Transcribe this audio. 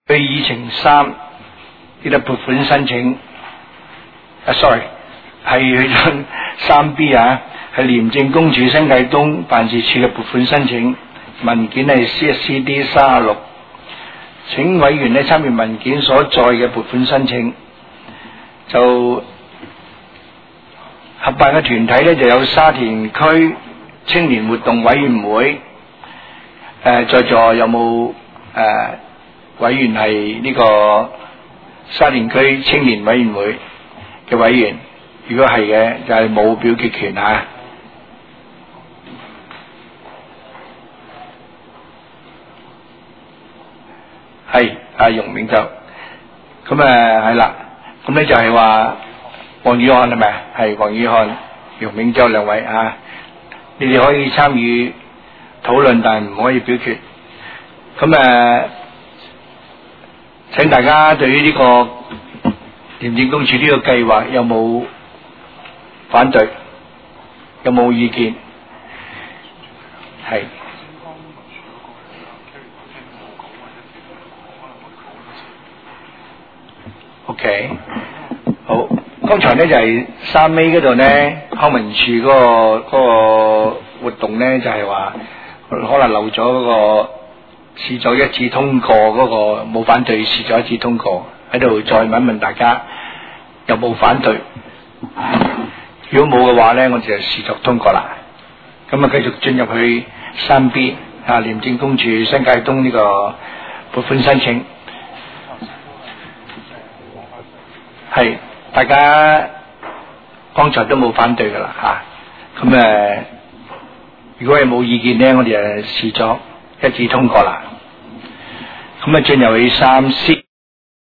對議程3呢個撥款申請，sorry 係去咗3B 啊，係廉政公署新界東辦事處嘅撥款申請文件係 CSCD 36，請委員呢參閱文件所載嘅撥款申請。就合辦嘅團體呢，就有沙田區青年活動委員會，在座有冇委員係呢個沙田區青年委員會嘅委員？如果係嘅，就係冇表決權啊。係阿容銘洲，咁係啦，咁咧就係話黃宇漢係咪？係黃宇漢、容銘洲兩位啊，你哋可以參與討論，但係唔可以表決。咁請大家對於呢個廉政公署呢個計劃有冇反對？有冇意見？係。OK， 好。剛才咧就係3A 嗰度咧，康文署嗰個活動咧就係話可能漏咗嗰個視作一致通過嗰個冇反對，視作一致通過，喺度再問問大家有冇反對？如果冇嘅話咧，我就視作通過啦。咁繼續進入去3B 廉政公署新界東呢個撥款申請。係，大家剛才都冇反對噶啦吓，咁如果係冇意見咧，我哋就視作一致通過啦。咁進入去3C。